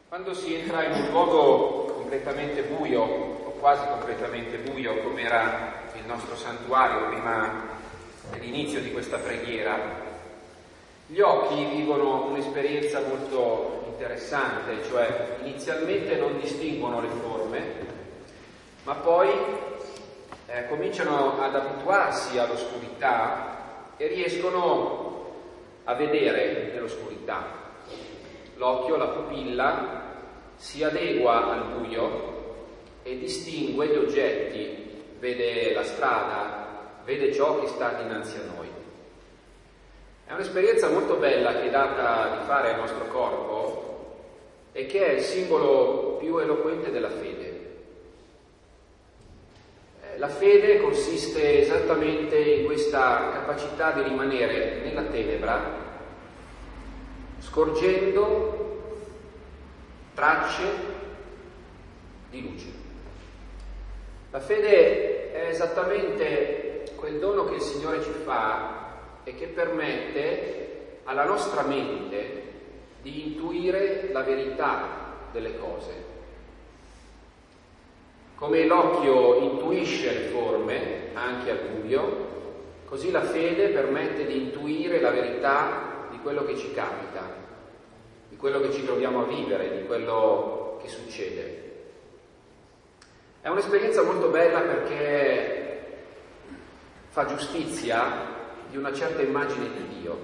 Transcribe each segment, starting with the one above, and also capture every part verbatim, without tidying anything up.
Quando si entra in un luogo completamente buio, o quasi completamente buio, come era il nostro santuario prima dell'inizio di questa preghiera, gli occhi vivono un'esperienza molto interessante, cioè inizialmente non distinguono le forme, ma poi eh, cominciano ad abituarsi all'oscurità e riescono a vedere nell'oscurità. L'occhio, la pupilla, si adegua al buio e distingue gli oggetti, vede la strada, vede ciò che sta dinanzi a noi. È un'esperienza molto bella che è data di fare al nostro corpo e che è il simbolo più eloquente della fede. La fede consiste esattamente in questa capacità di rimanere nella tenebra, scorgendo tracce di luce. La fede è esattamente quel dono che il Signore ci fa e che permette alla nostra mente di intuire la verità delle cose. Come l'occhio intuisce le forme, anche al buio, così la fede permette di intuire la verità di quello che ci capita, di quello che ci troviamo a vivere, di quello che succede. È un'esperienza molto bella perché fa giustizia di una certa immagine di Dio.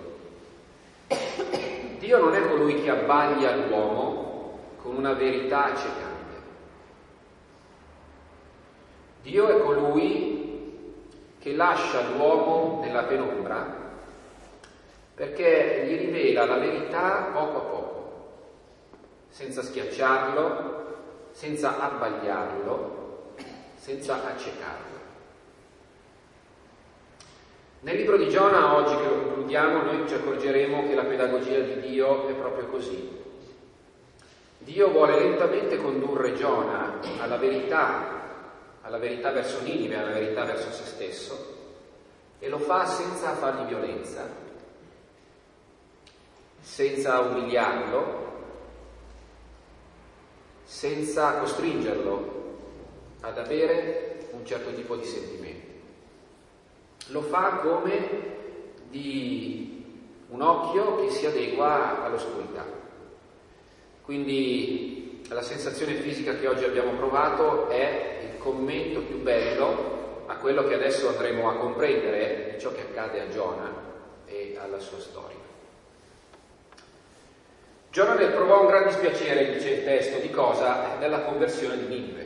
Dio non è colui che abbaglia l'uomo con una verità accecante. Dio è colui che lascia l'uomo nella penombra perché gli rivela la verità poco a poco, senza schiacciarlo, senza abbagliarlo, senza accecarlo. Nel libro di Giona, oggi che lo concludiamo, noi ci accorgeremo che la pedagogia di Dio è proprio così. Dio vuole lentamente condurre Giona alla verità, alla verità verso Ninive, alla verità verso se stesso, e lo fa senza fargli violenza, senza umiliarlo, senza costringerlo ad avere un certo tipo di sentimenti. Lo fa come di un occhio che si adegua all'oscurità. Quindi la sensazione fisica che oggi abbiamo provato è il commento più bello a quello che adesso andremo a comprendere di ciò che accade a Giona e alla sua storia. Giona ne provò un gran dispiacere, dice il testo, di cosa? Della conversione di Ninive.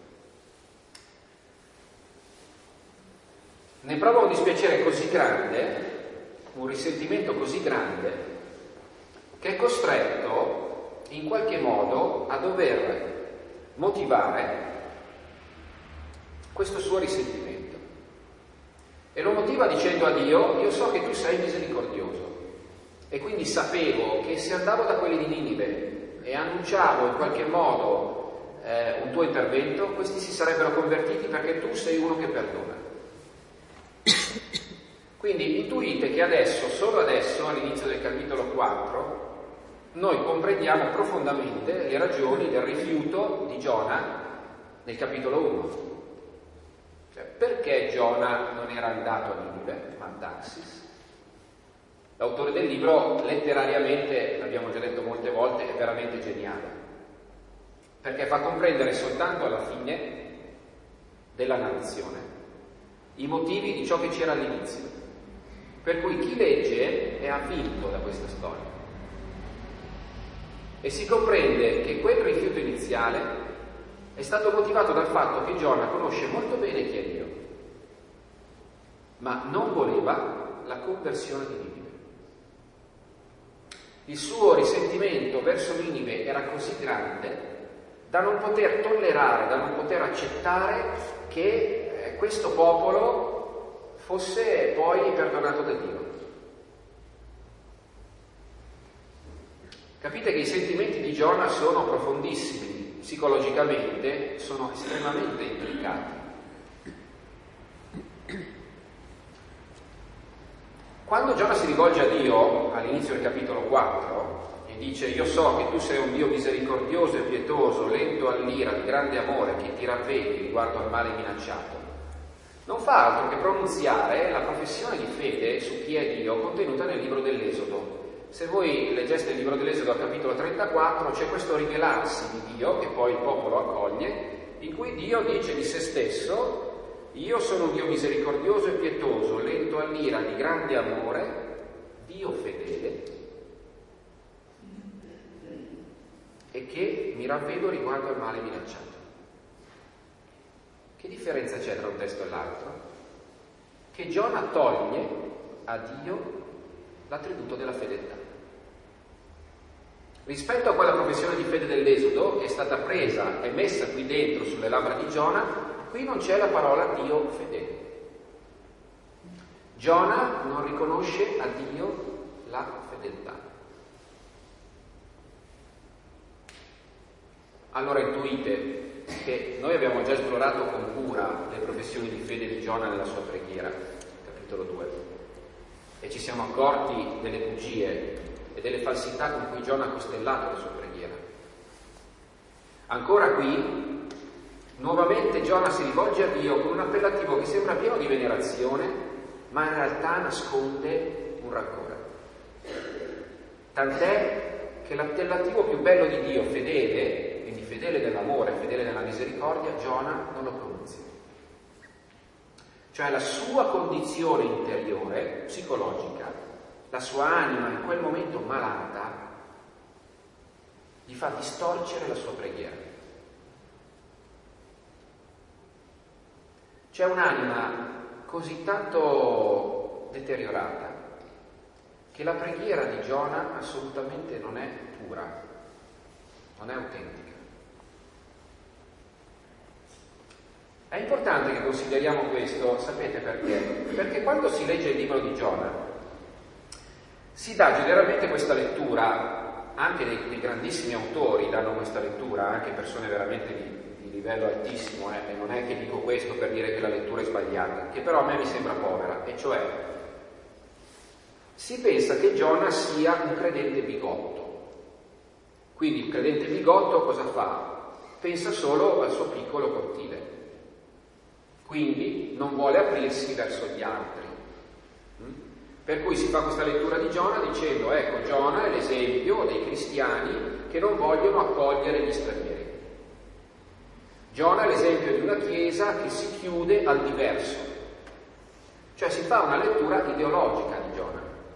Ne prova un dispiacere così grande, un risentimento così grande, che è costretto in qualche modo a dover motivare questo suo risentimento. E lo motiva dicendo a Dio: io so che tu sei misericordioso. E quindi sapevo che se andavo da quelli di Ninive e annunciavo in qualche modo eh, un tuo intervento, questi si sarebbero convertiti perché tu sei uno che perdona. Quindi intuite che adesso, solo adesso, all'inizio del capitolo quattro, noi comprendiamo profondamente le ragioni del rifiuto di Giona nel capitolo uno. Cioè, perché Giona non era andato a Ninive, ma a Tarsis? L'autore del libro, letterariamente, l'abbiamo già detto molte volte, è veramente geniale, perché fa comprendere soltanto alla fine della narrazione i motivi di ciò che c'era all'inizio. Per cui chi legge è avvinto da questa storia. E si comprende che quel rifiuto iniziale è stato motivato dal fatto che Giona conosce molto bene chi è Dio, ma non voleva la conversione di Ninive. Il suo risentimento verso Ninive era così grande da non poter tollerare, da non poter accettare che eh, questo popolo fosse poi perdonato da Dio. Capite che i sentimenti di Giona sono profondissimi, psicologicamente sono estremamente implicati. Quando Giona si rivolge a Dio all'inizio del capitolo quattro e dice: io so che tu sei un Dio misericordioso e pietoso, lento all'ira, di grande amore, che ti ravvedi riguardo al male minacciato, non fa altro che pronunziare la professione di fede su chi è Dio contenuta nel libro dell'Esodo. Se voi leggeste il libro dell'Esodo al capitolo trentaquattro, c'è questo rivelarsi di Dio, che poi il popolo accoglie, in cui Dio dice di se stesso: io sono un Dio misericordioso e pietoso, lento all'ira, di grande amore, Dio fedele, e che mi ravvedo riguardo al male minacciato. Che differenza c'è tra un testo e l'altro? Che Giona toglie a Dio l'attributo della fedeltà. Rispetto a quella professione di fede dell'Esodo, che è stata presa e messa qui dentro sulle labbra di Giona, qui non c'è la parola Dio fedele. Giona non riconosce a Dio la fedeltà. Allora intuite che noi abbiamo già esplorato con cura le professioni di fede di Giona nella sua preghiera, capitolo due, e ci siamo accorti delle bugie e delle falsità con cui Giona ha costellato la sua preghiera. Ancora qui, nuovamente Giona si rivolge a Dio con un appellativo che sembra pieno di venerazione, ma in realtà nasconde un rancore. Tant'è che l'appellativo più bello di Dio, fedele, quindi fedele nell'amore, fedele nella misericordia, Giona non lo pronunzia. Cioè la sua condizione interiore, psicologica, la sua anima in quel momento malata, gli fa distorcere la sua preghiera. C'è un'anima così tanto deteriorata che la preghiera di Giona assolutamente non è pura, non è autentica. È importante che consideriamo questo, sapete perché? Perché quando si legge il libro di Giona si dà generalmente questa lettura, anche dei, dei grandissimi autori danno questa lettura, anche persone veramente di, di livello altissimo, eh, e non è che dico questo per dire che la lettura è sbagliata, che però a me mi sembra povera, e cioè si pensa che Giona sia un credente bigotto. Quindi il credente bigotto cosa fa? Pensa solo al suo piccolo cortile. Quindi non vuole aprirsi verso gli altri. Per cui si fa questa lettura di Giona dicendo: ecco, Giona è l'esempio dei cristiani che non vogliono accogliere gli stranieri. Giona è l'esempio di una chiesa che si chiude al diverso. Cioè si fa una lettura ideologica di Giona.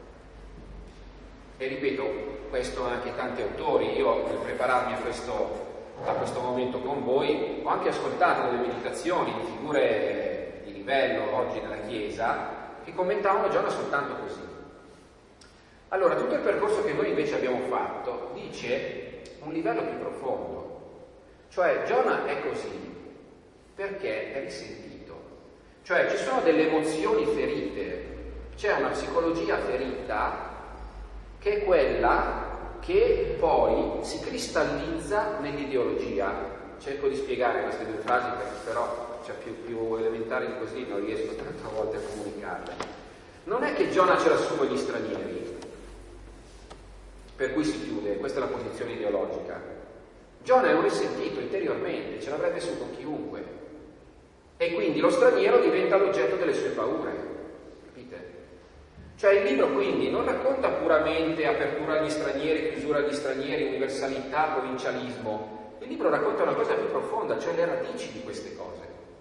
E ripeto, questo anche tanti autori, io nel prepararmi a questo a questo momento con voi ho anche ascoltato delle meditazioni di figure di livello oggi nella Chiesa che commentavano Giona soltanto così. Allora tutto il percorso che noi invece abbiamo fatto dice un livello più profondo, cioè Giona è così perché è risentito, cioè ci sono delle emozioni ferite, c'è una psicologia ferita che è quella che poi si cristallizza nell'ideologia. Cerco di spiegare queste due frasi perché però cioè, più, più elementari di così non riesco tante volte a comunicarle. Non è che Giona ce l'ha su con gli stranieri, per cui si chiude, questa è la posizione ideologica. Giona è un risentito interiormente, ce l'avrebbe su con chiunque, e quindi lo straniero diventa l'oggetto delle sue paure, capite? Cioè il libro quindi non racconta puramente apertura agli stranieri, chiusura agli stranieri, universalità, provincialismo. Il libro racconta una cosa più profonda, cioè le radici di queste cose.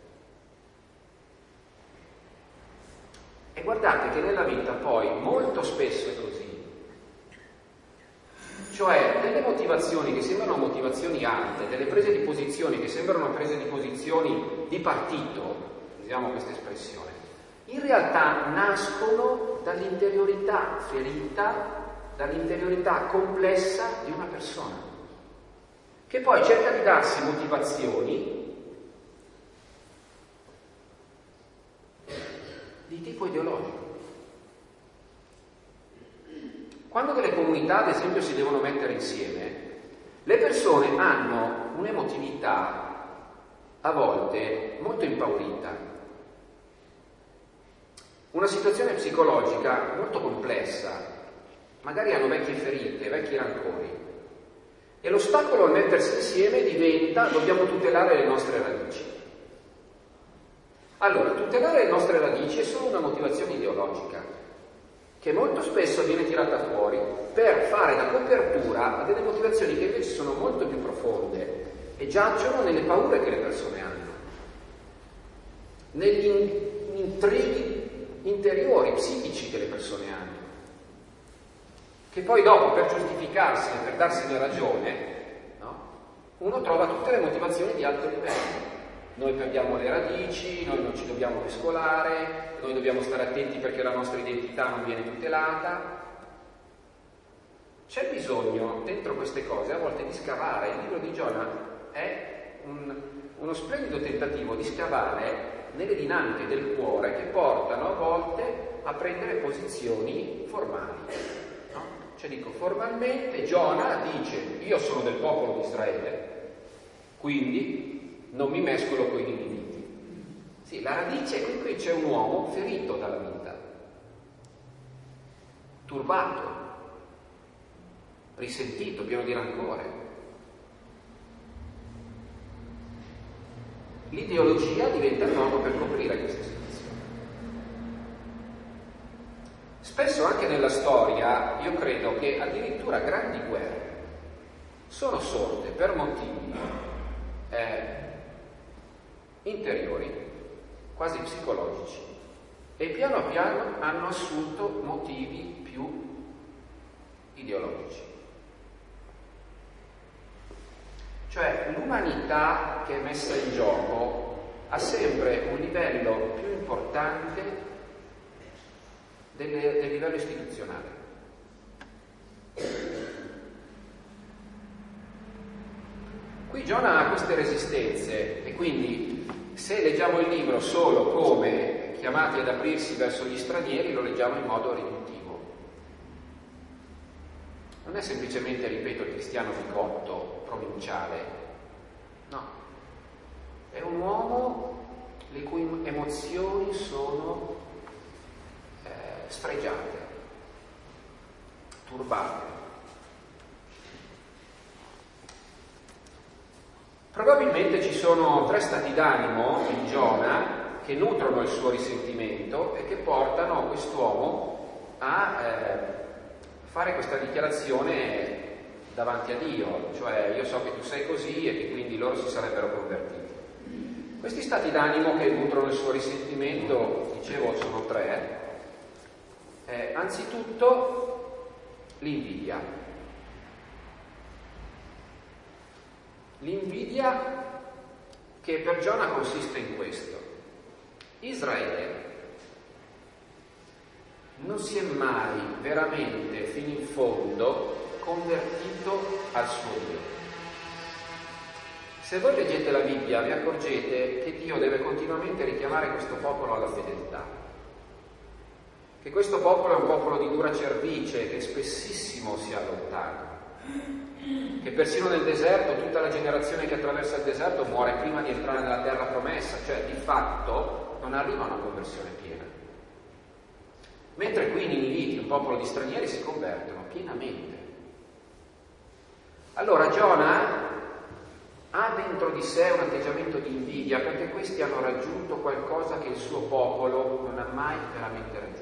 E guardate che nella vita poi molto spesso è così. Cioè delle motivazioni che sembrano motivazioni alte, delle prese di posizioni che sembrano prese di posizioni di partito, usiamo questa espressione, in realtà nascono dall'interiorità ferita, dall'interiorità complessa di una persona, che poi cerca di darsi motivazioni di tipo ideologico. Quando delle comunità, ad esempio, si devono mettere insieme, le persone hanno un'emotività a volte molto impaurita, una situazione psicologica molto complessa, magari hanno vecchie ferite, vecchi rancori. E l'ostacolo al mettersi insieme diventa: dobbiamo tutelare le nostre radici. Allora, tutelare le nostre radici è solo una motivazione ideologica, che molto spesso viene tirata fuori per fare da copertura a delle motivazioni che invece sono molto più profonde e giacciono nelle paure che le persone hanno, negli intrighi interiori, psichici che le persone hanno, che poi dopo, per giustificarsene, per darsene ragione, no? Uno trova tutte le motivazioni di alto livello. Noi perdiamo le radici, noi non ci dobbiamo mescolare, noi dobbiamo stare attenti perché la nostra identità non viene tutelata. C'è bisogno, dentro queste cose, a volte di scavare. Il libro di Giona è un, uno splendido tentativo di scavare nelle dinamiche del cuore che portano a volte a prendere posizioni formali. No? Cioè dico, formalmente Giona dice: io sono del popolo di Israele, quindi non mi mescolo con i ninivi. Sì, la radice, qui, qui c'è un uomo ferito dalla vita, turbato, risentito, pieno di rancore. L'ideologia diventa il modo per coprire questa situazione. Spesso anche nella storia io credo che addirittura grandi guerre sono sorte per motivi eh, interiori, quasi psicologici, e piano piano hanno assunto motivi più ideologici. Cioè l'umanità che è messa in gioco ha sempre un livello più importante del, del livello istituzionale. Qui Giona ha queste resistenze e quindi se leggiamo il libro solo come chiamati ad aprirsi verso gli stranieri, lo leggiamo in modo riduttivo. Non è semplicemente, ripeto, il cristiano bigotto, provinciale, no. È un uomo le cui emozioni sono eh, sfregiate, turbate. Probabilmente ci sono tre stati d'animo in Giona che nutrono il suo risentimento e che portano quest'uomo a eh, fare questa dichiarazione davanti a Dio, cioè io so che tu sei così e che quindi loro si sarebbero convertiti. Questi stati d'animo che nutrono il suo risentimento, dicevo, sono tre. Eh, anzitutto l'invidia. L'invidia che per Giona consiste in questo: Israele non si è mai veramente fino in fondo convertito al suo Dio. Se voi leggete la Bibbia vi accorgete che Dio deve continuamente richiamare questo popolo alla fedeltà, che questo popolo è un popolo di dura cervice che spessissimo si allontana, che persino nel deserto tutta la generazione che attraversa il deserto muore prima di entrare nella terra promessa, cioè di fatto non arriva a una conversione piena. Mentre qui i Niniviti, un popolo di stranieri, si convertono pienamente. Allora Giona ha dentro di sé un atteggiamento di invidia perché questi hanno raggiunto qualcosa che il suo popolo non ha mai veramente raggiunto.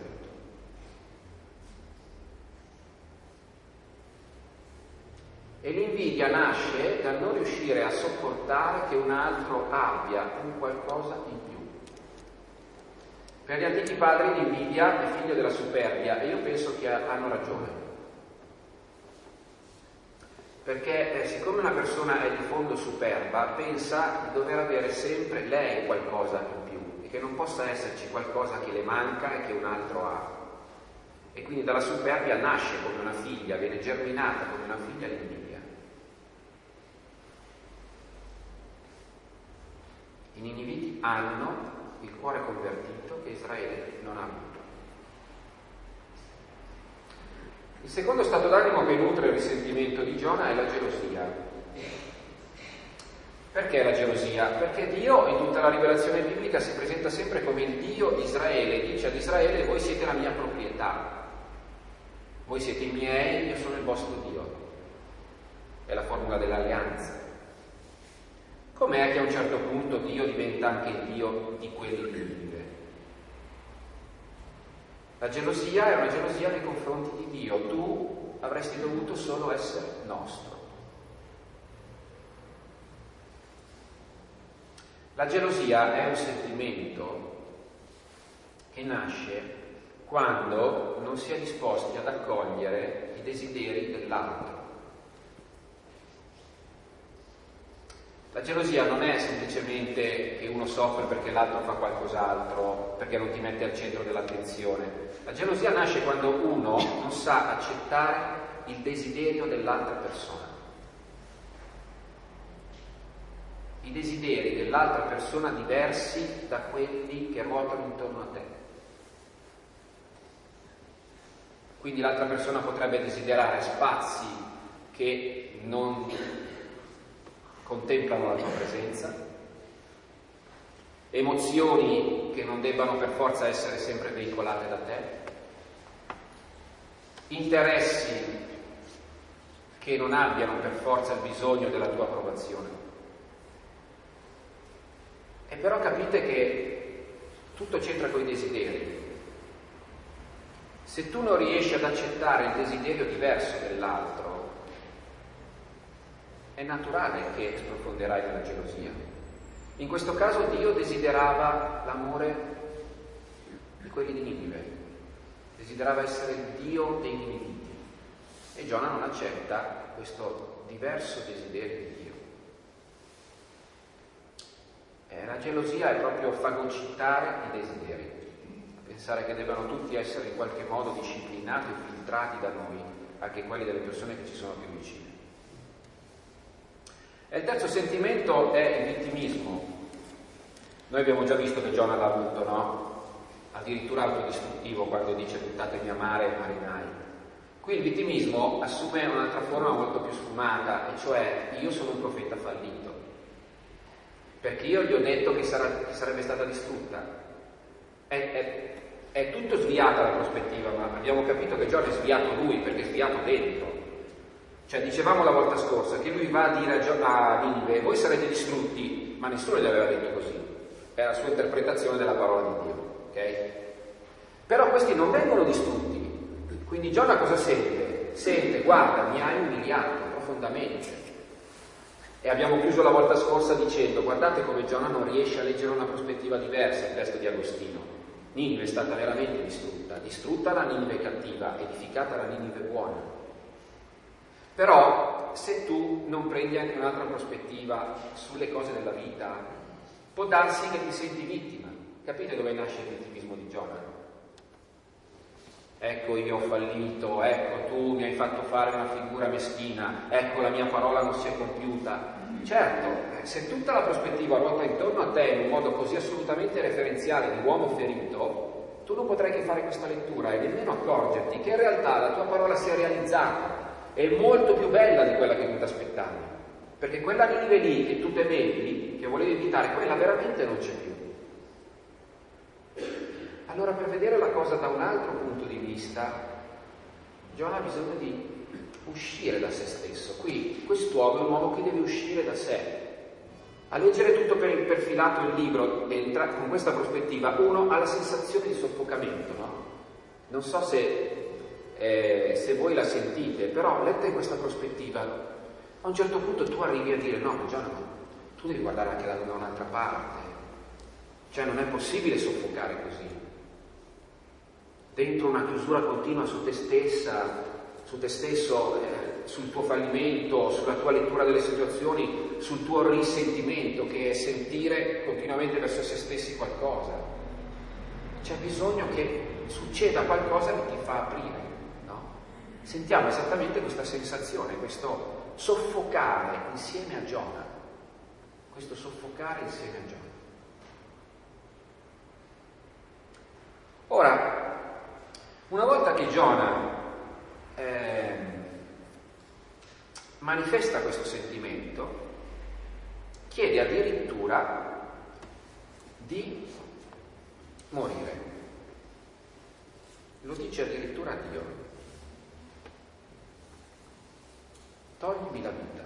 E l'invidia nasce dal non riuscire a sopportare che un altro abbia un qualcosa in più. Per gli antichi padri l'invidia è figlio della superbia e io penso che hanno ragione. Perché eh, siccome una persona è di fondo superba, pensa di dover avere sempre lei qualcosa in più e che non possa esserci qualcosa che le manca e che un altro ha. E quindi dalla superbia nasce come una figlia, viene germinata come una figlia l'invidia. I Niniviti hanno il cuore convertito che Israele non ha avuto. Il secondo stato d'animo che nutre il risentimento di Giona è la gelosia. Perché la gelosia? Perché Dio in tutta la rivelazione biblica si presenta sempre come il Dio di Israele, dice ad Israele: voi siete la mia proprietà. Voi siete i miei, io sono il vostro Dio. È la formula dell'alleanza. Com'è che a un certo punto Dio diventa anche il Dio di quelli di Ninive? La gelosia è una gelosia nei confronti di Dio. Tu avresti dovuto solo essere nostro. La gelosia è un sentimento che nasce quando non si è disposti ad accogliere i desideri dell'altro. La gelosia non è semplicemente che uno soffre perché l'altro fa qualcos'altro, perché non ti mette al centro dell'attenzione. La gelosia nasce quando uno non sa accettare il desiderio dell'altra persona. I desideri dell'altra persona diversi da quelli che ruotano intorno a te. Quindi l'altra persona potrebbe desiderare spazi che non contemplano la tua presenza, emozioni che non debbano per forza essere sempre veicolate da te, interessi che non abbiano per forza il bisogno della tua approvazione. E però capite che tutto c'entra con i desideri. Se tu non riesci ad accettare il desiderio diverso dell'altro, è naturale che sprofonderai nella gelosia. In questo caso Dio desiderava l'amore di quelli di Ninive, desiderava essere il Dio dei niniviti, e Giona non accetta questo diverso desiderio di Dio. Eh, la gelosia è proprio fagocitare i desideri, pensare che debbano tutti essere in qualche modo disciplinati o filtrati da noi, anche quelli delle persone che ci sono più vicine. E il terzo sentimento è il vittimismo. Noi abbiamo già visto che Giona l'ha avuto, no? Addirittura autodistruttivo quando dice buttatemi a mare e marinai. Qui il vittimismo assume un'altra forma molto più sfumata, e cioè io sono un profeta fallito, perché io gli ho detto che, sarà, che sarebbe stata distrutta. È, è, è tutto sviata la prospettiva, ma abbiamo capito che Giona è sviato lui, perché è sviato dentro. Cioè, dicevamo la volta scorsa che lui va a dire a Ninive, voi sarete distrutti, ma nessuno gli aveva detto così. È la sua interpretazione della parola di Dio, ok? Però questi non vengono distrutti. Quindi Giona cosa sente? Sente, guarda, mi hai umiliato profondamente. E abbiamo chiuso la volta scorsa dicendo, guardate come Giona non riesce a leggere una prospettiva diversa il testo di Agostino. Ninive è stata veramente distrutta, distrutta la Ninive cattiva, edificata la Ninive buona. Però se tu non prendi anche un'altra prospettiva sulle cose della vita, può darsi che ti senti vittima. Capite dove nasce il vittimismo di Giona? Ecco, io ho fallito, ecco, tu mi hai fatto fare una figura meschina, ecco, la mia parola non si è compiuta. Certo, se tutta la prospettiva ruota intorno a te in un modo così assolutamente referenziale di uomo ferito, tu non potrai che fare questa lettura e nemmeno accorgerti che in realtà la tua parola si è realizzata. È molto più bella di quella che tu ti aspettavi, perché quella Ninive lì che tu temevi, che volevi evitare, quella veramente non c'è più. Allora, per vedere la cosa da un altro punto di vista, Giona ha bisogno di uscire da se stesso. Qui quest'uomo è un uomo che deve uscire da sé. A leggere tutto per il perfilato il libro e entra- con questa prospettiva, uno ha la sensazione di soffocamento, no? Non so se Eh, se voi la sentite, però letta in questa prospettiva, a un certo punto tu arrivi a dire no, Giona, tu devi guardare anche da un'altra parte, cioè non è possibile soffocare così, dentro una chiusura continua su te stessa, su te stesso, eh, sul tuo fallimento, sulla tua lettura delle situazioni, sul tuo risentimento, che è sentire continuamente verso se stessi qualcosa. C'è bisogno che succeda qualcosa che ti fa aprire. Sentiamo esattamente questa sensazione, questo soffocare insieme a Giona, questo soffocare insieme a Giona. Ora, una volta che Giona eh, manifesta questo sentimento, chiede addirittura di morire. Lo dice addirittura a Dio. toglimi la vita.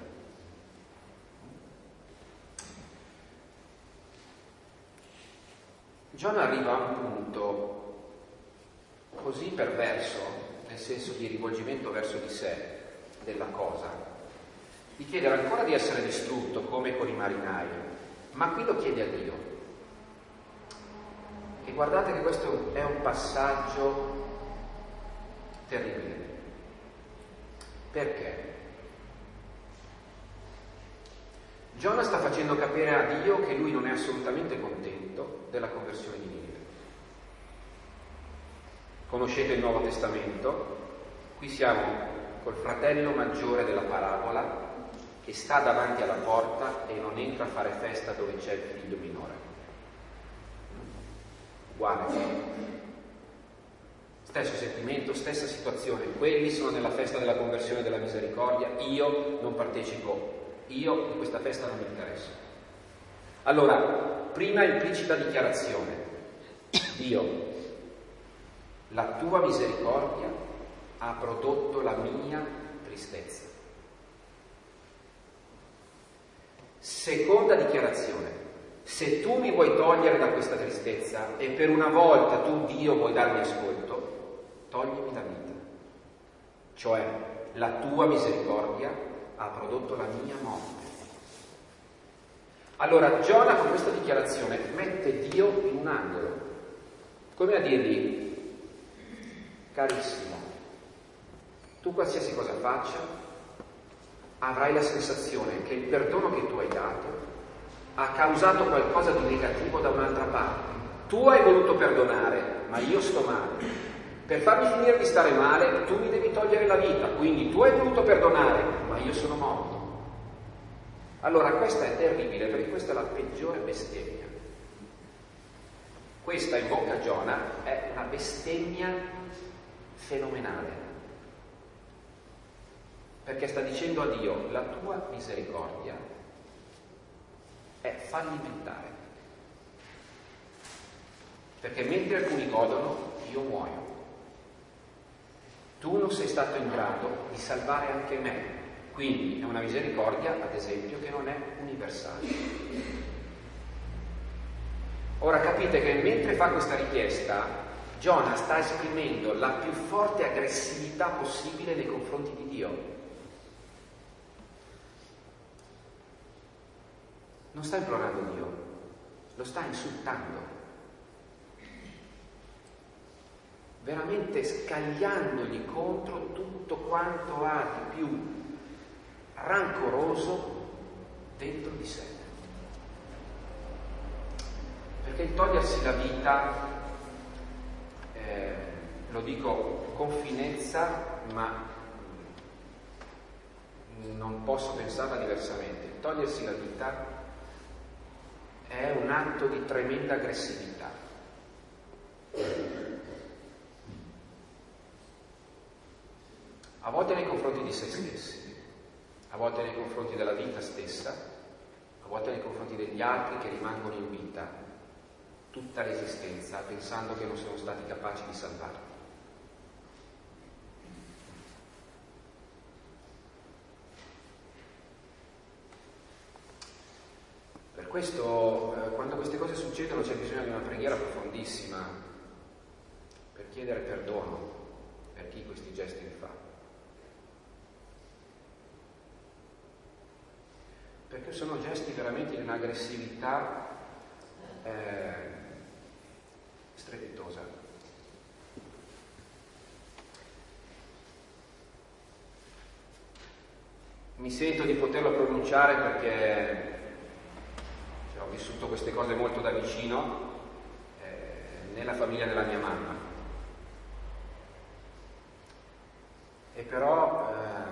Giona arriva a un punto così perverso, nel senso di rivolgimento verso di sé, della cosa, di chiedere ancora di essere distrutto come con i marinai, ma qui lo chiede a Dio. E guardate che questo è un passaggio terribile. Perché? Giona sta facendo capire a Dio che lui non è assolutamente contento della conversione di Ninive. Conoscete il Nuovo Testamento? Qui siamo col fratello maggiore della parabola che sta davanti alla porta e non entra a fare festa dove c'è il figlio minore. Guarda, stesso sentimento, stessa situazione. Quelli sono nella festa della conversione della misericordia, io non partecipo. Io di questa festa non mi interessa. Allora, prima implicita dichiarazione. Dio, la tua misericordia ha prodotto la mia tristezza. Seconda dichiarazione. Se tu mi vuoi togliere da questa tristezza e per una volta tu, Dio, vuoi darmi ascolto, toglimi la vita. Cioè, la tua misericordia ha prodotto la mia morte. Allora Giona con questa dichiarazione mette Dio in un angolo, come a dirgli: carissimo, tu qualsiasi cosa faccia avrai la sensazione che il perdono che tu hai dato ha causato qualcosa di negativo da un'altra parte. Tu hai voluto perdonare, ma io sto male. Per farmi finire di stare male, tu mi devi togliere la vita, quindi tu hai voluto perdonare, ma io sono morto. Allora questa è terribile, perché questa è la peggiore bestemmia. Questa in bocca a Giona è una bestemmia fenomenale, perché sta dicendo a Dio: la tua misericordia è fallimentare, perché mentre alcuni godono, io muoio. Tu non sei stato in grado di salvare anche me, quindi è una misericordia, ad esempio, che non è universale. Ora capite che mentre fa questa richiesta, Giona sta esprimendo la più forte aggressività possibile nei confronti di Dio. Non sta implorando Dio, lo sta insultando. Veramente scagliandogli contro tutto quanto ha di più rancoroso dentro di sé. Perché il togliersi la vita, eh, lo dico con finezza, ma non posso pensarla diversamente, il togliersi la vita è un atto di tremenda aggressività. A volte nei confronti di se stessi, a volte nei confronti della vita stessa, a volte nei confronti degli altri che rimangono in vita tutta l'esistenza pensando che non sono stati capaci di salvarli. Per questo, eh, quando queste cose succedono, c'è bisogno di una preghiera profondissima per chiedere perdono per chi questi gesti li fa. Perché sono gesti veramente di un'aggressività eh, strepitosa. Mi sento di poterlo pronunciare perché cioè, ho vissuto queste cose molto da vicino eh, nella famiglia della mia mamma. E però eh,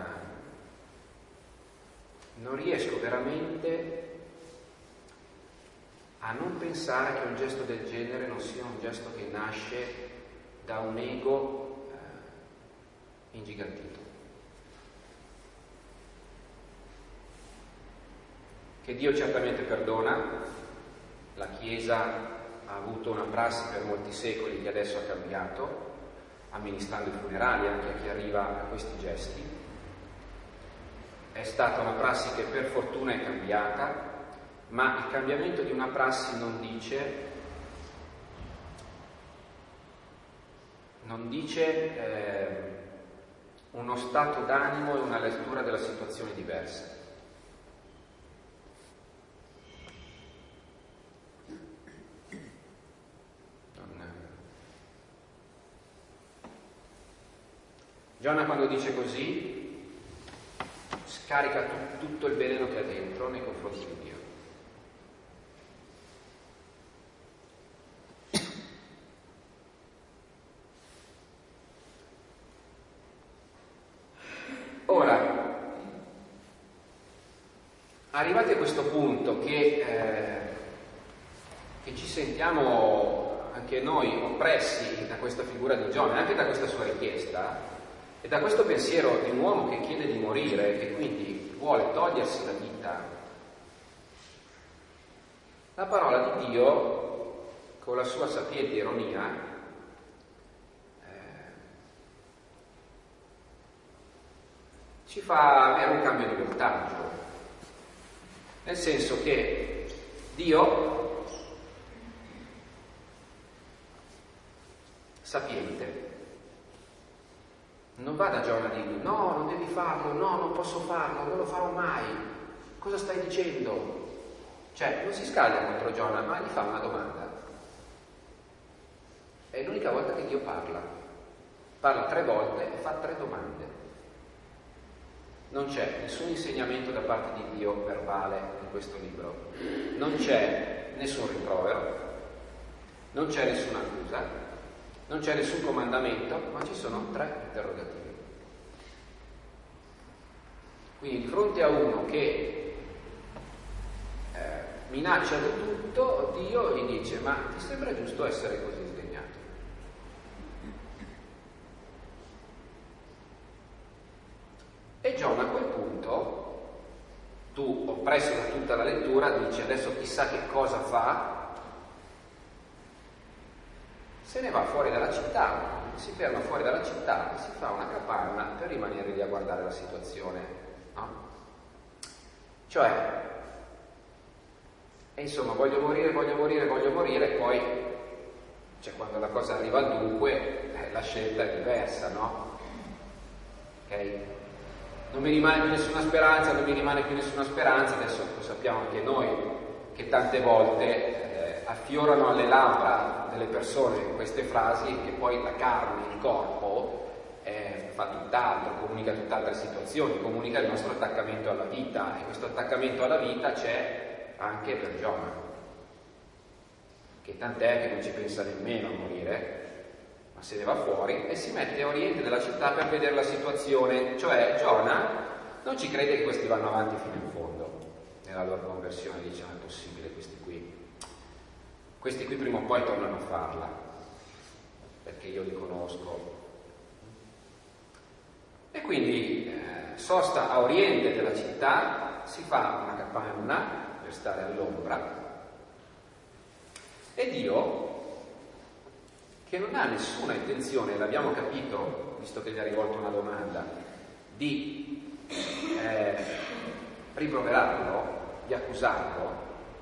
non riesco veramente a non pensare che un gesto del genere non sia un gesto che nasce da un ego eh, ingigantito. Che Dio certamente perdona, la Chiesa ha avuto una prassi per molti secoli che adesso ha cambiato, amministrando i funerali anche a chi arriva a questi gesti. è stata una prassi che per fortuna è cambiata, ma il cambiamento di una prassi non dice non dice eh, uno stato d'animo e una lettura della situazione diversa. Giona, quando dice così, scarica tu, tutto il veleno che ha dentro nei confronti di Dio. Ora, arrivati a questo punto che, eh, che ci sentiamo anche noi oppressi da questa figura di Giona, anche da questa sua richiesta, e da questo pensiero di un uomo che chiede di morire, che quindi vuole togliersi la vita, la parola di Dio, con la sua sapiente ironia, eh, ci fa avere un cambio di voltaggio, nel senso che Dio, sapiente, non va da Giona a dirgli no, non devi farlo, no, non posso farlo, non lo farò mai, cosa stai dicendo? Cioè, non si scaglia contro Giona, ma gli fa una domanda. È l'unica volta che Dio parla. Parla tre volte e fa tre domande. Non c'è nessun insegnamento da parte di Dio verbale in questo libro. Non c'è nessun rimprovero, non c'è nessuna accusa, non c'è nessun comandamento, ma ci sono tre interrogativi. Quindi di fronte a uno che eh, minaccia di tutto, Dio gli dice: ma ti sembra giusto essere così sdegnato? E Giona a quel punto, tu oppresso da tutta la lettura, dici adesso chissà che cosa fa. Se ne va fuori dalla città, si ferma fuori dalla città, si fa una capanna per rimanere lì a guardare la situazione, no? Cioè, e insomma, voglio morire, voglio morire, voglio morire, e poi, cioè, quando la cosa arriva al dunque, eh, la scelta è diversa, no? Ok? Non mi rimane più nessuna speranza, non mi rimane più nessuna speranza, adesso lo sappiamo anche noi, che tante volte affiorano alle labbra delle persone queste frasi che poi la carne, il corpo eh, fa tutt'altro, comunica tutt'altre situazioni, comunica il nostro attaccamento alla vita, e questo attaccamento alla vita c'è anche per Giona, che tant'è che non ci pensa nemmeno a morire, ma se ne va fuori e si mette a oriente della città per vedere la situazione. Cioè Giona non ci crede che questi vanno avanti fino in fondo nella loro conversione, dice: non è possibile, questi qui Questi qui prima o poi tornano a farla, perché io li conosco. E quindi eh, sosta a oriente della città, si fa una capanna per stare all'ombra, e Dio, che non ha nessuna intenzione, l'abbiamo capito, visto che gli ha rivolto una domanda, di eh, rimproverarlo, di accusarlo,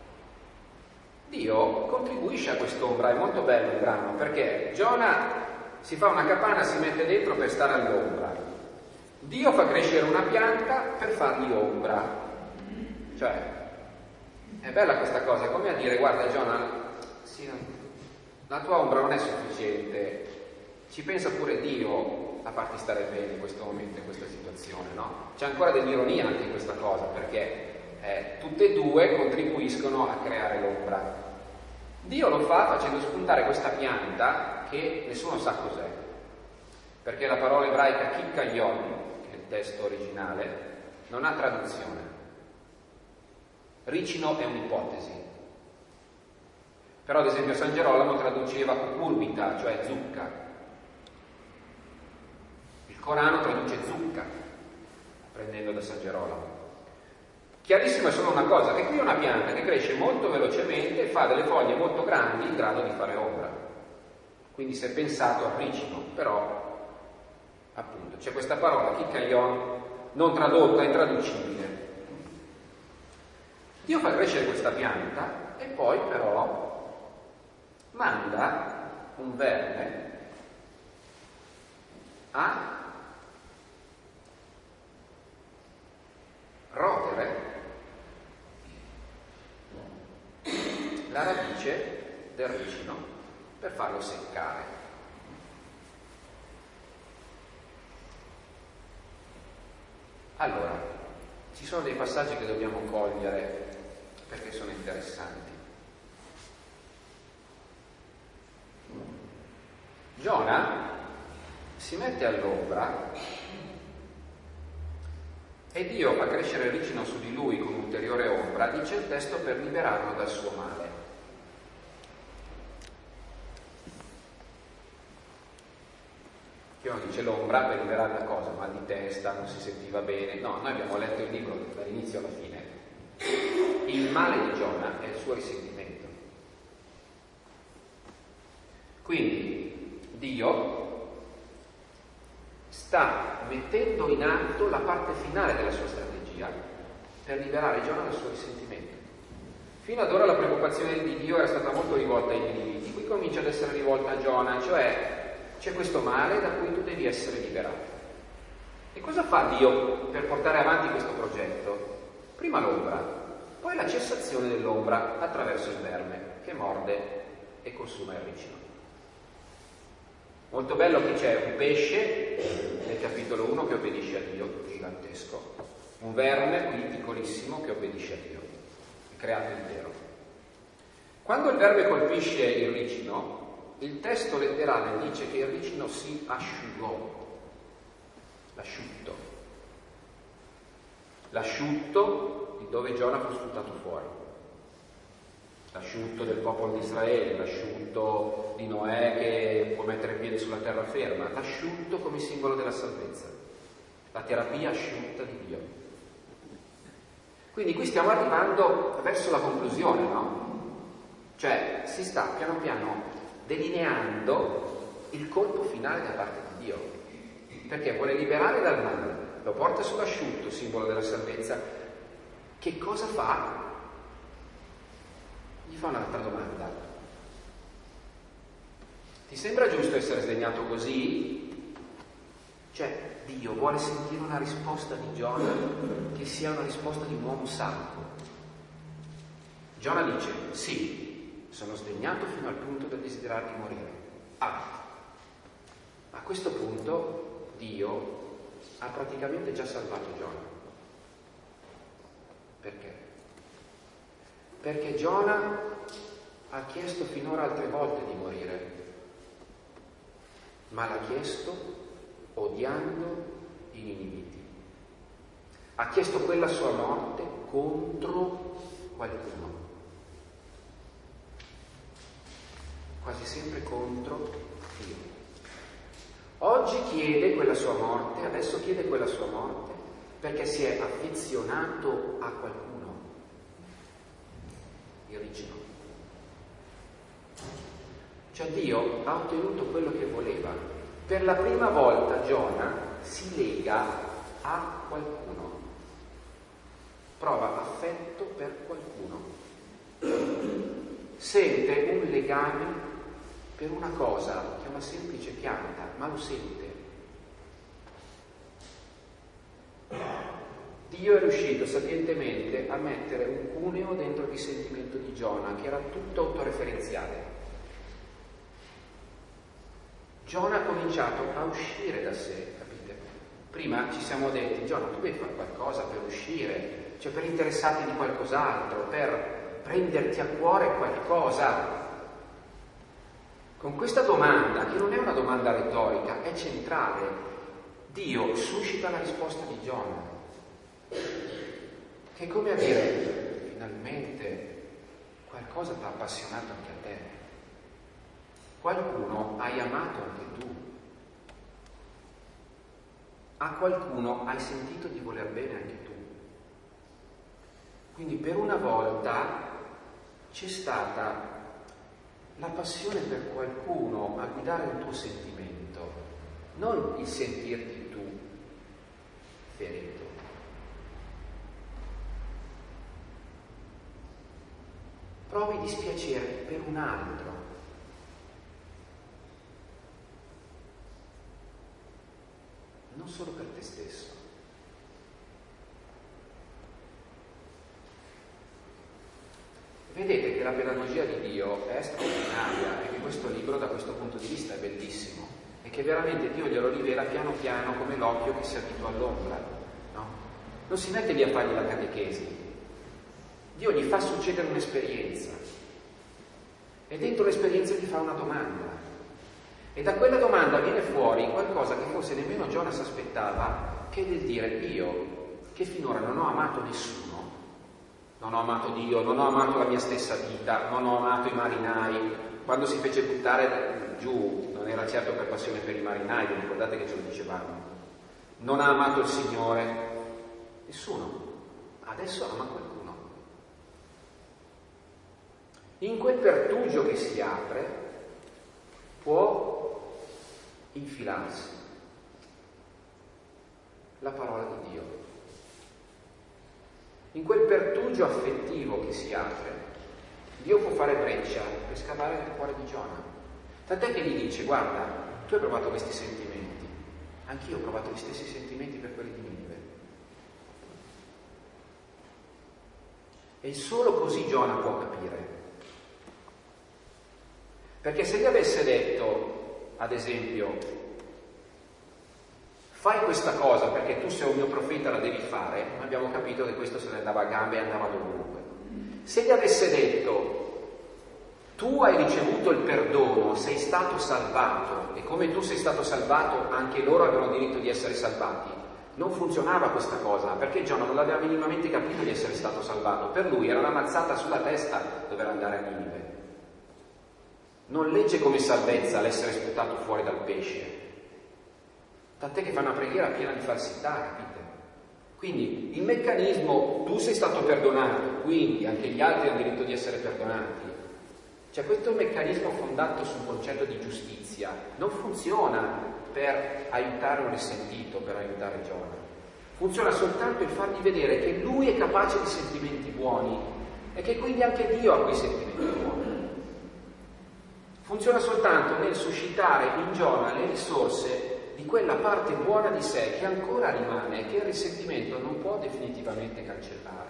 Dio contribuisce a quest'ombra. È molto bello il brano, perché Giona si fa una capanna, si mette dentro per stare all'ombra. Dio fa crescere una pianta per fargli ombra. Cioè, è bella questa cosa, come a dire: guarda Giona, sì, la tua ombra non è sufficiente, ci pensa pure Dio a farti stare bene in questo momento, in questa situazione, no? C'è ancora dell'ironia anche in questa cosa, perché eh, tutte e due contribuiscono a creare l'ombra. Dio lo fa facendo spuntare questa pianta che nessuno sa cos'è, perché la parola ebraica kikayon, che è il testo originale, non ha traduzione. Ricino è un'ipotesi, però ad esempio San Gerolamo traduceva cucurbita, cioè zucca. Il Corano traduce zucca, prendendo da San Gerolamo. Chiarissimo è solo una cosa, che qui è una pianta che cresce molto velocemente e fa delle foglie molto grandi in grado di fare ombra. Quindi si è pensato al ricino, però appunto c'è questa parola kikayon non tradotta, intraducibile. Dio fa crescere questa pianta e poi però manda un verme a rodere la radice del ricino per farlo seccare. Allora, ci sono dei passaggi che dobbiamo cogliere perché sono interessanti. Giona si mette all'ombra e Dio fa crescere il ricino su di lui con ulteriore ombra, dice il testo, per liberarlo dal suo male. Che non dice l'ombra per liberare da cosa? Mal di testa, non si sentiva bene. No, noi abbiamo letto il libro dall'inizio alla fine. Il male di Giona è il suo risentimento. Quindi Dio sta mettendo in atto la parte finale della sua strategia per liberare Giona dal suo risentimento. Fino ad ora la preoccupazione di Dio era stata molto rivolta ai individui, qui comincia ad essere rivolta a Giona, cioè c'è questo male da cui tu devi essere liberato. E cosa fa Dio per portare avanti questo progetto? Prima l'ombra, poi la cessazione dell'ombra attraverso il verme che morde e consuma il ricino. Molto bello che c'è un pesce nel capitolo uno che obbedisce a Dio, gigantesco, un verme qui piccolissimo che obbedisce a Dio, è creato intero. Quando il verme colpisce il ricino, il testo letterale dice che il ricino si asciugò, l'asciutto, l'asciutto di dove Giona fu sputato fuori, l'asciutto del popolo di Israele, l'asciutto di Noè che può mettere piede sulla terraferma, l'asciutto come simbolo della salvezza, la terapia asciutta di Dio. Quindi qui stiamo arrivando verso la conclusione, no? Cioè si sta piano piano delineando il colpo finale da parte di Dio, perché vuole liberare dal male, lo porta sull'asciutto, simbolo della salvezza. Che cosa fa? Gli fa un'altra domanda: ti sembra giusto essere sdegnato così? Cioè Dio vuole sentire una risposta di Giona che sia una risposta di un uomo salvo. Giona dice sì, sono sdegnato fino al punto del desiderare di morire. Ah, a questo punto Dio ha praticamente già salvato Giona. Perché? Perché Giona ha chiesto finora altre volte di morire, ma l'ha chiesto odiando i Niniviti. Ha chiesto quella sua morte contro qualcuno. Quasi sempre contro Dio. Oggi chiede quella sua morte, adesso chiede quella sua morte, perché si è affezionato a qualcuno, il ricino. Cioè Dio ha ottenuto quello che voleva. Per la prima volta Giona si lega a qualcuno, prova affetto per qualcuno, sente un legame per una cosa che è una semplice pianta, ma lo sente. Dio è riuscito sapientemente a mettere un cuneo dentro il risentimento di Giona, che era tutto autoreferenziale. Giona ha cominciato a uscire da sé, capite? Prima ci siamo detti, Giona, tu devi fare qualcosa per uscire, cioè per interessarti di qualcos'altro, per prenderti a cuore qualcosa. Con questa domanda, che non è una domanda retorica, è centrale, Dio suscita la risposta di Giona, che è come a dire, finalmente qualcosa ti ha appassionato anche a te, qualcuno hai amato anche tu, a qualcuno hai sentito di voler bene anche tu. Quindi per una volta c'è stata la passione per qualcuno a guidare un tuo sentimento, non il sentirti tu ferito. provi dispiacere per un altro. Non solo per te stesso. Vedete che la pedagogia di Dio è straordinaria e che questo libro da questo punto di vista è bellissimo e che veramente Dio glielo rivela piano piano come l'occhio che si abitua all'ombra, no? Non si mette lì a fargli la catechesi, Dio gli fa succedere un'esperienza e dentro l'esperienza gli fa una domanda e da quella domanda viene fuori qualcosa che forse nemmeno Giona si aspettava, che è del dire: io che finora non ho amato nessuno, non ho amato Dio, non ho amato la mia stessa vita, non ho amato i marinai. Quando si fece buttare giù non era certo per passione per i marinai, vi ricordate che ce lo dicevamo? Non ha amato il Signore, nessuno. Adesso ama qualcuno. In quel pertugio che si apre può infilarsi la parola di Dio. In quel pertugio affettivo che si apre, Dio può fare breccia per scavare nel cuore di Giona. Tant'è che gli dice: guarda, tu hai provato questi sentimenti, anch'io ho provato gli stessi sentimenti per quelli di Ninive. E solo così Giona può capire. Perché se gli avesse detto, ad esempio, fai questa cosa perché tu sei un mio profeta, la devi fare, abbiamo capito che questo se ne andava a gambe e andava dovunque. Se gli avesse detto, tu hai ricevuto il perdono, sei stato salvato e come tu sei stato salvato anche loro avevano diritto di essere salvati, non funzionava questa cosa, perché Giona non aveva minimamente capito di essere stato salvato. Per lui era una mazzata sulla testa dover andare a Ninive. Non legge come salvezza l'essere sputato fuori dal pesce. Tant'è che fa una preghiera piena di falsità, capite? Quindi il meccanismo, tu sei stato perdonato, quindi anche gli altri hanno diritto di essere perdonati. Cioè questo meccanismo fondato sul concetto di giustizia non funziona per aiutare un risentito, per aiutare Giona. Funziona soltanto il fargli vedere che lui è capace di sentimenti buoni e che quindi anche Dio ha quei sentimenti buoni. Funziona soltanto nel suscitare in Giona le risorse di quella parte buona di sé che ancora rimane e che il risentimento non può definitivamente cancellare.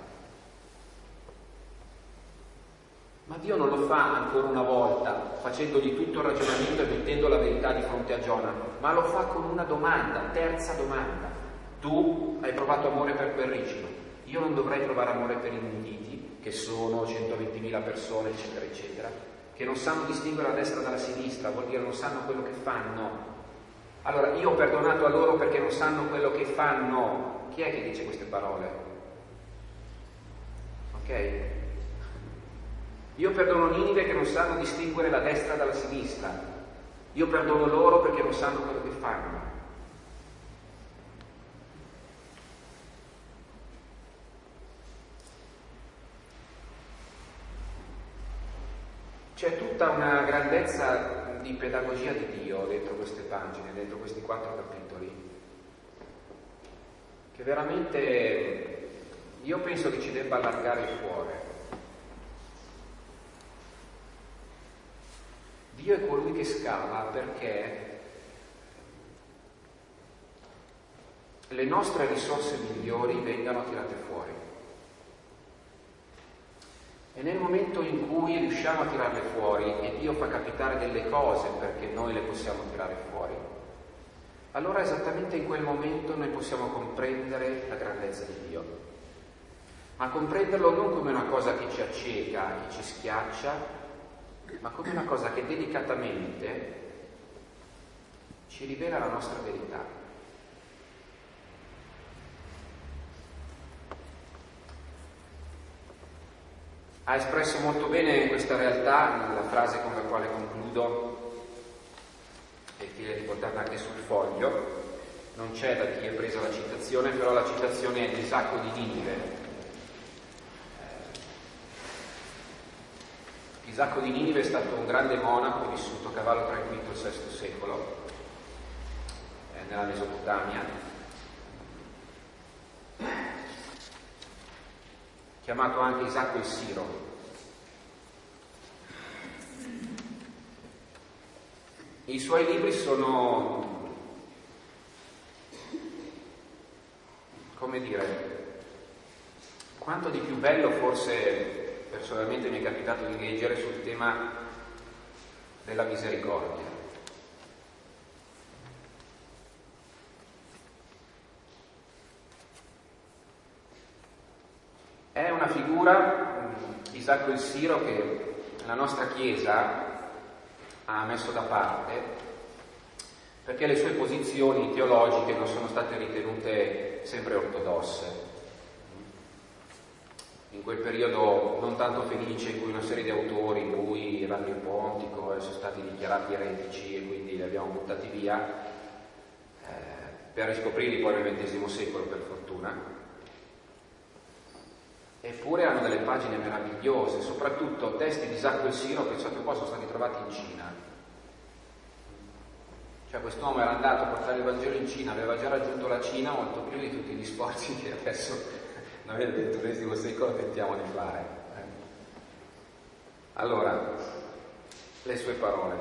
Ma Dio non lo fa ancora una volta facendogli tutto il ragionamento e mettendo la verità di fronte a Giona, ma lo fa con una domanda, terza domanda. Tu hai provato amore per quel ricino, io non dovrei provare amore per i ninivi, che sono centoventimila persone, eccetera, eccetera, che non sanno distinguere la destra dalla sinistra, vuol dire non sanno quello che fanno. Allora, io ho perdonato a loro perché non sanno quello che fanno. Chi è che dice queste parole? Ok? Io perdono Ninive che non sanno distinguere la destra dalla sinistra. Io perdono loro perché non sanno quello che fanno. C'è tutta una grandezza di pedagogia di Dio dentro queste pagine, dentro questi quattro capitoli, che veramente io penso che ci debba allargare il cuore. Dio è colui che scava perché le nostre risorse migliori vengano tirate fuori. E nel momento in cui riusciamo a tirarle fuori e Dio fa capitare delle cose perché noi le possiamo tirare fuori, allora esattamente in quel momento noi possiamo comprendere la grandezza di Dio. Ma comprenderlo non come una cosa che ci acceca, che ci schiaccia, ma come una cosa che delicatamente ci rivela la nostra verità. Ha espresso molto bene questa realtà la frase con la quale concludo e che è riportata anche sul foglio. Non c'è da chi è presa la citazione, però la citazione è di Isacco di Ninive. Isacco di Ninive è stato un grande monaco vissuto a cavallo tra il quinto e il sesto secolo eh, nella Mesopotamia, chiamato anche Isacco il Siro. I suoi libri sono, come dire, quanto di più bello forse personalmente mi è capitato di leggere sul tema della misericordia. È una figura, Isacco il Siro, che la nostra Chiesa ha messo da parte perché le sue posizioni teologiche non sono state ritenute sempre ortodosse. In quel periodo non tanto felice in cui una serie di autori, lui, Evagrio il Pontico, sono stati dichiarati eretici e quindi li abbiamo buttati via, eh, per riscoprirli poi nel ventesimo secolo, per fortuna. Eppure hanno delle pagine meravigliose, soprattutto testi di Isacco il Siro che a un certo punto sono stati trovati in Cina. Cioè quest'uomo era andato a portare il Vangelo in Cina, aveva già raggiunto la Cina molto più di tutti gli sforzi che adesso noi nel ventunesimo secolo tentiamo di fare. Allora, le sue parole.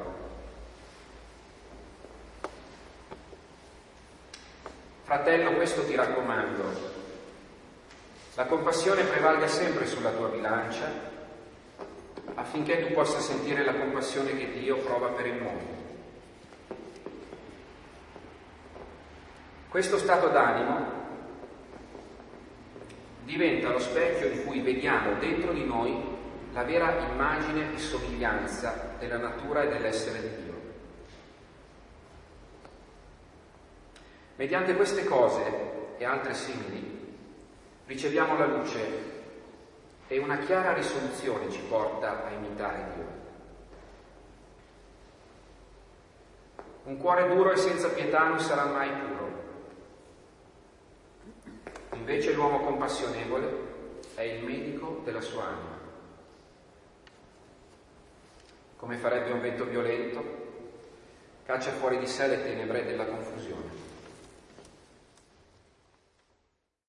Fratello, questo ti raccomando: la compassione prevalga sempre sulla tua bilancia, affinché tu possa sentire la compassione che Dio prova per il mondo. Questo stato d'animo diventa lo specchio in cui vediamo dentro di noi la vera immagine e somiglianza della natura e dell'essere di Dio. Mediante queste cose e altre simili riceviamo la luce e una chiara risoluzione ci porta a imitare Dio. Un cuore duro e senza pietà non sarà mai puro. Invece l'uomo compassionevole è il medico della sua anima. Come farebbe un vento violento, caccia fuori di sé le tenebre della confusione.